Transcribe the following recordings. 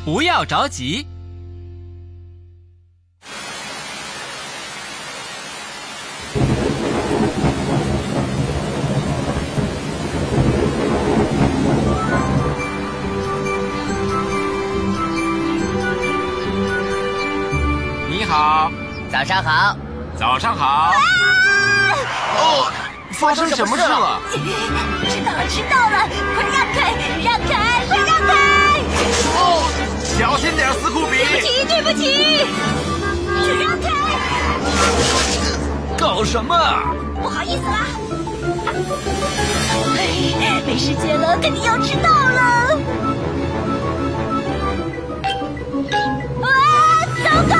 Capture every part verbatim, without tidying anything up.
不要着急。你好， 早上好。 早上好。啊、 哦，发生什么事了？ 迟到了，迟到了！快让开，让开，快让开！ 哦，小心点，斯库比！ 对不起，对不起，请让开！ 搞什么？ 不好意思啦。哎，没时间了，肯定要迟到了。啊，糟糕！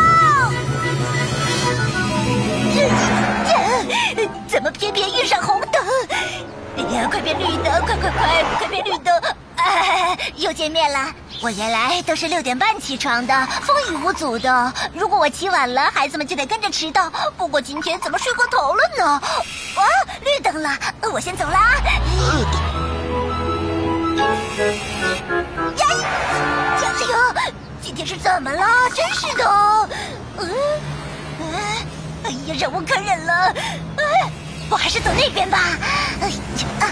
怎么偏偏遇上红灯？哎呀，快变绿灯！快快快，快变绿灯！哎，又见面了。我原来都是六点半起床的，风雨无阻的。如果我起晚了，孩子们就得跟着迟到。不过今天怎么睡过头了呢？啊，绿灯了，我先走啦。呀，加油！今天是怎么了？真是的。嗯，哎呀，忍无可忍了。哎，我还是走那边吧。哎呀，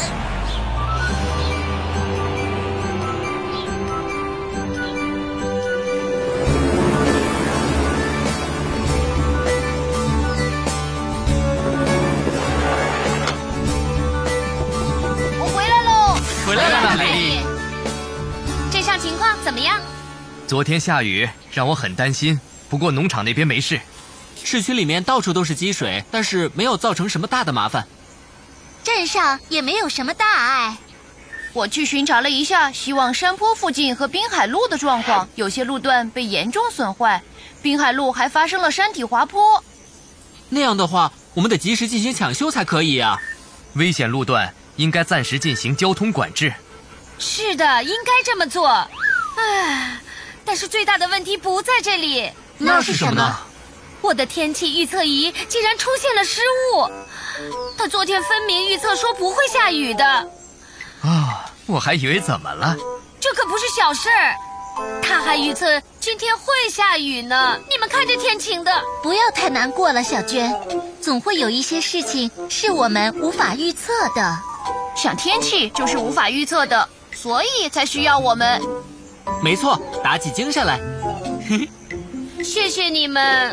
我回来喽！ 回来了，美丽。 这项情况怎么样？ 昨天下雨，让我很担心。不过农场那边没事。 市区里面到处都是积水，但是没有造成什么大的麻烦。 镇上也没有什么大碍。我去巡查了一下，希望山坡附近和滨海路的状况，有些路段被严重损坏，滨海路还发生了山体滑坡。 那样的话，我们得及时进行抢修才可以啊。 危险路段应该暂时进行交通管制。 是的，应该这么做。唉，但是最大的问题不在这里。 那是什么呢？ 我的天气预测仪竟然出现了失误，它昨天分明预测说不会下雨的。 啊，我还以为怎么了？ 这可不是小事儿，他还预测今天会下雨呢。你们看这天晴的。 不要太难过了，小娟，总会有一些事情是我们无法预测的。 像天气就是无法预测的，所以才需要我们。 没错，打起精神来。 谢谢你们。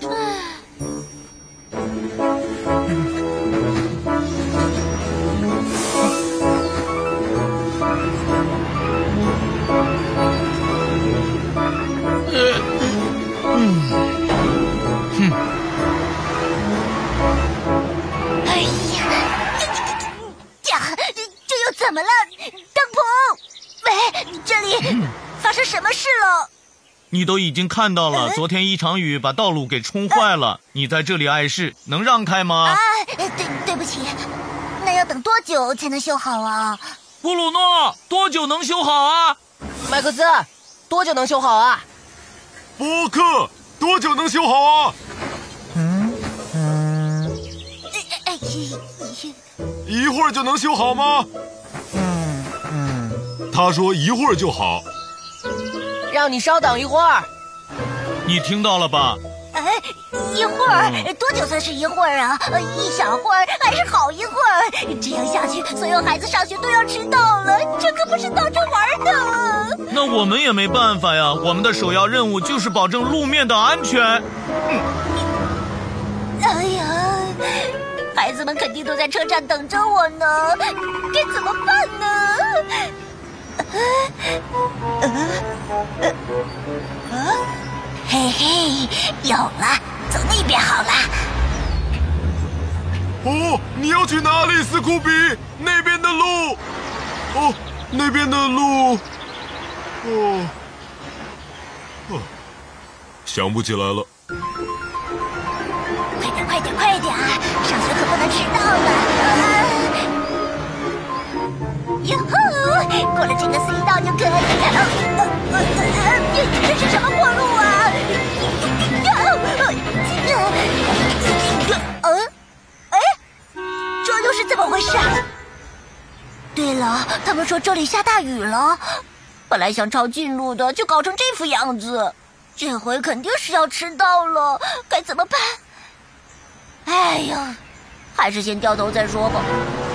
哎呀，这这又怎么了？灯泡，喂，这里发生什么事了？ 你都已经看到了，昨天一场雨把道路给冲坏了，你在这里碍事，能让开吗？ 啊，对对不起，那要等多久才能修好啊？ 布鲁诺，多久能修好啊？ 麦克斯，多久能修好啊？ 波克，多久能修好啊？ 嗯嗯，哎， 一会儿就能修好吗？ 嗯嗯， 他说一会儿就好。 让你稍等一会儿。 你听到了吧？ 哎，一会儿、嗯、多久算是一会儿啊？一小会儿还是好一会儿？这样下去，所有孩子上学都要迟到了，这可不是闹着玩的。 那我们也没办法呀，我们的首要任务就是保证路面的安全。嗯、 哎呀，孩子们肯定都在车站等着我呢，该怎么办呢？呃呃呃，嘿嘿，有了，走那边好了。 哦，你要去哪里，斯库比？那边的路。哦，那边的路。哦，哦，想不起来了。 快点，快点，快点！上学可不能迟到了。哟吼，过了这个隧道就可以。呃呃呃呃，这是什么破路啊？呃，哎，这又是怎么回事啊？对了，他们说这里下大雨了。 本来想抄近路的，就搞成这副样子，这回肯定是要迟到了，该怎么办？哎呀，还是先掉头再说吧。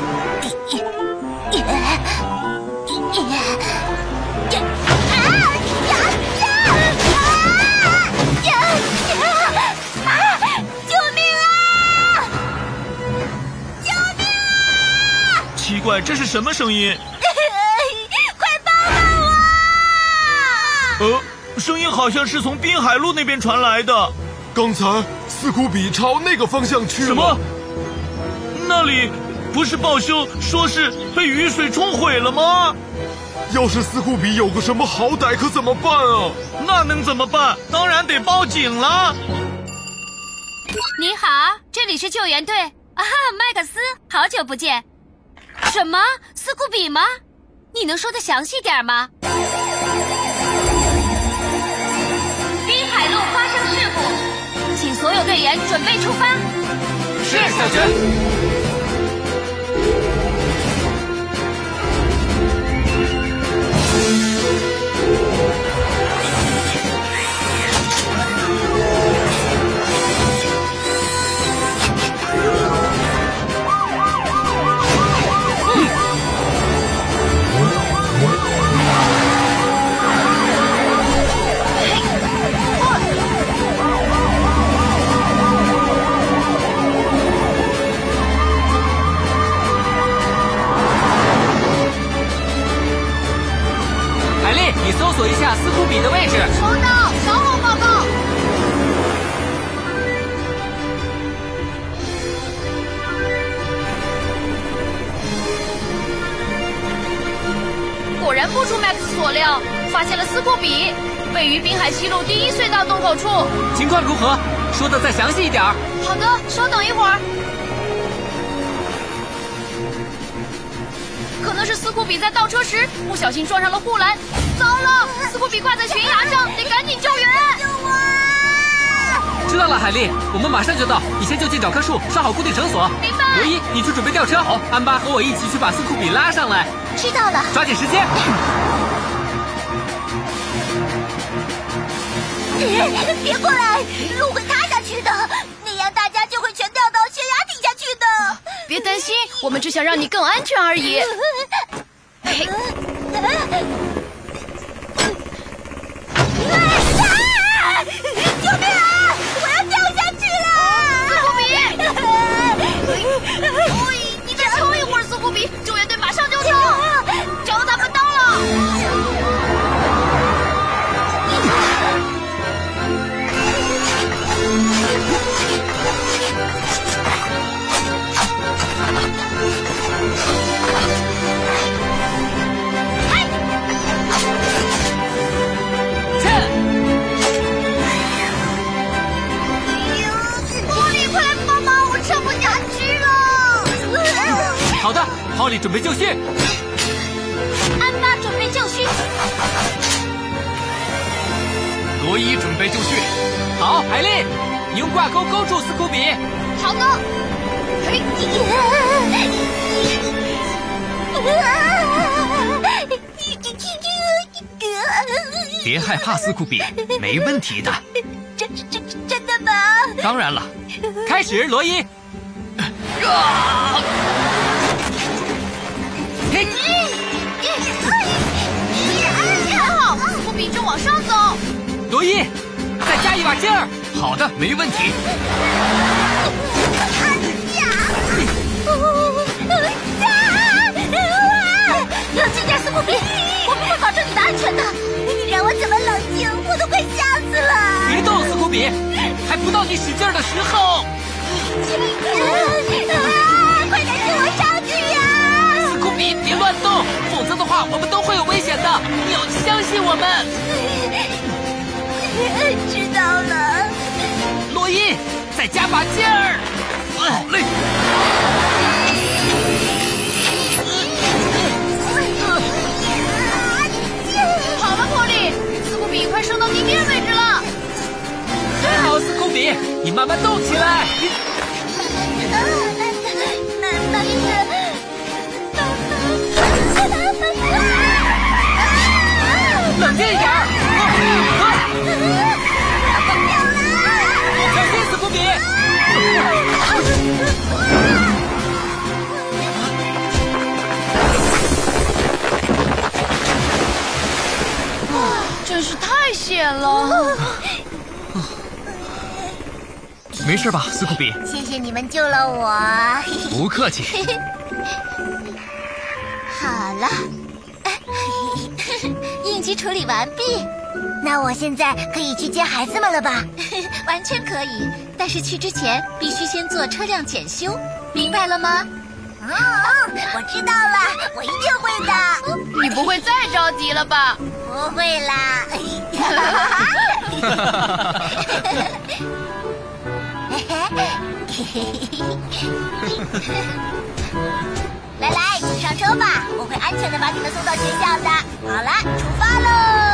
奇怪，这是什么声音？ 快帮帮我！ 呃，声音好像是从滨海路那边传来的。 刚才斯库比朝那个方向去了。 什么？那里不是报修说是被雨水冲毁了吗？ 要是斯库比有个什么好歹，可怎么办啊？ 那能怎么办？当然得报警了。 你好，这里是救援队啊，麦克斯，好久不见。什么？斯库比吗？你能说得详细点吗？滨海路发生事故，请所有队员准备出发。 是，小娟。你搜索一下斯库比的位置。 收到，稍后报告。果然不出麦克斯所料，发现了斯库比，位于滨海西路第一隧道洞口处。 情况如何？说的再详细一点。 好的，稍等一会儿。可能是斯库比在倒车时不小心撞上了护栏，糟了！斯库比挂在悬崖上，得赶紧救援！ 救我！ 知道了，海莉，我们马上就到。你先就近找棵树，拴好固定绳索。 明白。 罗伊，你去准备吊车。好，安巴和我一起去把斯库比拉上来。 知道了。 抓紧时间。 别过来，路会塌下去的，那样大家就会全掉到悬崖底下去的。 别担心，我们只想让你更安全而已。嘿， 救命啊！我要掉下去了！ 斯库比，你再撑一会儿，斯库比，救援队马上就到，找他们到了。 好的，浩利准备就绪， 安巴准备就绪， 罗伊准备就绪。 好，海莉，你用挂钩勾住斯库比。 好的。嘿， 别害怕，斯库比，没问题的。 真真真的吗？ 当然了。 开始，罗伊。啊嘿！ 很好，斯库比正往上走。 罗伊，再加一把劲儿。 好的，没问题。 冷静点，斯库比，我们会保证你的安全的。你让我怎么冷静？我都快吓死了。 别动，斯库比，还不到你使劲的时候。 快点救我上去呀！ 斯库比，别乱动，否则的话我们都会有危险的。你要相信我们。 知道了。 罗伊，再加把劲儿。 好嘞。 好了，茉莉，斯库比快升到地面位置了。 还好，斯库比，你慢慢动起来。 那意思。 了。 没事吧，斯库比？ 谢谢你们救了我。 不客气。 好了，应急处理完毕。那我现在可以去接孩子们了吧？完全可以，但是去之前必须先做车辆检修，明白了吗？嗯，我知道了，我一定会的。 你不会再着急了吧？ 不会啦。来来，请上车吧，我会安全的把你们送到学校的。好了，出发喽！